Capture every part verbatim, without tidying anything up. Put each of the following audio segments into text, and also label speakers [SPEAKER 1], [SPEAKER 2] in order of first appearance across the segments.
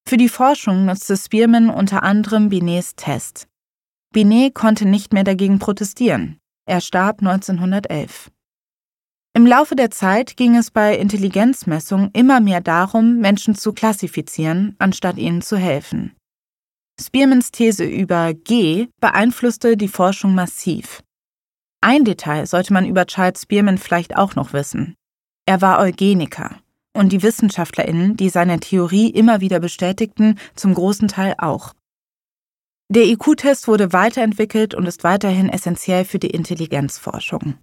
[SPEAKER 1] Für die Forschung nutzte Spearman unter anderem Binets Test. Binet konnte nicht mehr dagegen protestieren. Er starb neunzehnhundertelf. Im Laufe der Zeit ging es bei Intelligenzmessungen immer mehr darum, Menschen zu klassifizieren, anstatt ihnen zu helfen. Spearmans These über G beeinflusste die Forschung massiv. Ein Detail sollte man über Charles Spearman vielleicht auch noch wissen. Er war Eugeniker und die WissenschaftlerInnen, die seine Theorie immer wieder bestätigten, zum großen Teil auch. Der I Q-Test wurde weiterentwickelt und ist weiterhin essentiell für die Intelligenzforschung.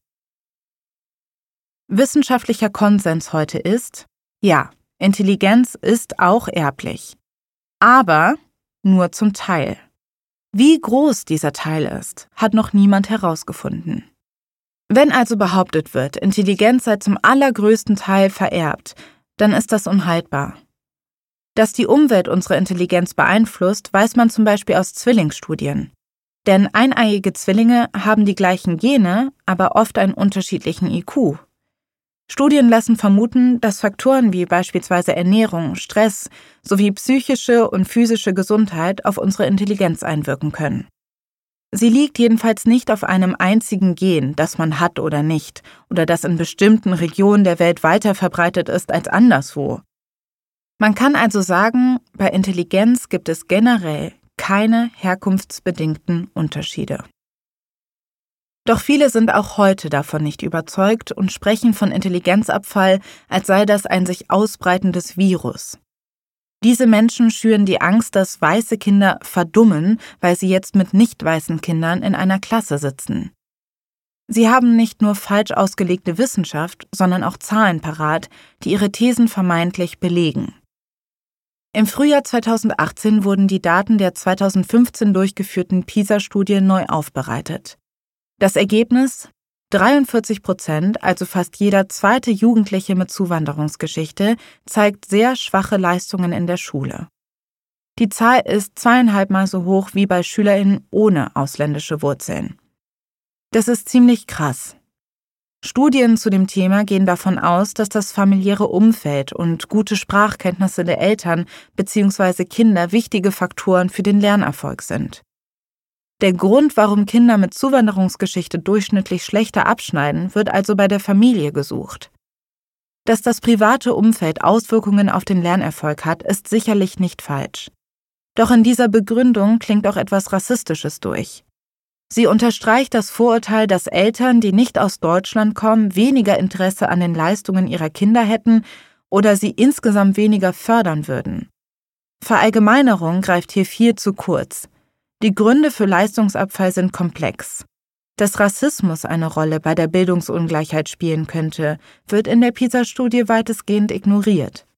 [SPEAKER 1] Wissenschaftlicher Konsens heute ist, ja, Intelligenz ist auch erblich. Aber nur zum Teil. Wie groß dieser Teil ist, hat noch niemand herausgefunden. Wenn also behauptet wird, Intelligenz sei zum allergrößten Teil vererbt, dann ist das unhaltbar. Dass die Umwelt unsere Intelligenz beeinflusst, weiß man zum Beispiel aus Zwillingsstudien. Denn eineiige Zwillinge haben die gleichen Gene, aber oft einen unterschiedlichen I Q. Studien lassen vermuten, dass Faktoren wie beispielsweise Ernährung, Stress sowie psychische und physische Gesundheit auf unsere Intelligenz einwirken können. Sie liegt jedenfalls nicht auf einem einzigen Gen, das man hat oder nicht, oder das in bestimmten Regionen der Welt weiter verbreitet ist als anderswo. Man kann also sagen, bei Intelligenz gibt es generell keine herkunftsbedingten Unterschiede. Doch viele sind auch heute davon nicht überzeugt und sprechen von Intelligenzabfall, als sei das ein sich ausbreitendes Virus. Diese Menschen schüren die Angst, dass weiße Kinder verdummen, weil sie jetzt mit nicht weißen Kindern in einer Klasse sitzen. Sie haben nicht nur falsch ausgelegte Wissenschaft, sondern auch Zahlen parat, die ihre Thesen vermeintlich belegen. Im Frühjahr zweitausendachtzehn wurden die Daten der zweitausendfünfzehn durchgeführten PISA-Studie neu aufbereitet. Das Ergebnis? dreiundvierzig Prozent, also fast jeder zweite Jugendliche mit Zuwanderungsgeschichte, zeigt sehr schwache Leistungen in der Schule. Die Zahl ist zweieinhalbmal so hoch wie bei SchülerInnen ohne ausländische Wurzeln. Das ist ziemlich krass. Studien zu dem Thema gehen davon aus, dass das familiäre Umfeld und gute Sprachkenntnisse der Eltern bzw. Kinder wichtige Faktoren für den Lernerfolg sind. Der Grund, warum Kinder mit Zuwanderungsgeschichte durchschnittlich schlechter abschneiden, wird also bei der Familie gesucht. Dass das private Umfeld Auswirkungen auf den Lernerfolg hat, ist sicherlich nicht falsch. Doch in dieser Begründung klingt auch etwas Rassistisches durch. Sie unterstreicht das Vorurteil, dass Eltern, die nicht aus Deutschland kommen, weniger Interesse an den Leistungen ihrer Kinder hätten oder sie insgesamt weniger fördern würden. Verallgemeinerung greift hier viel zu kurz. Die Gründe für Leistungsabfall sind komplex. Dass Rassismus eine Rolle bei der Bildungsungleichheit spielen könnte, wird in der PISA-Studie weitestgehend ignoriert.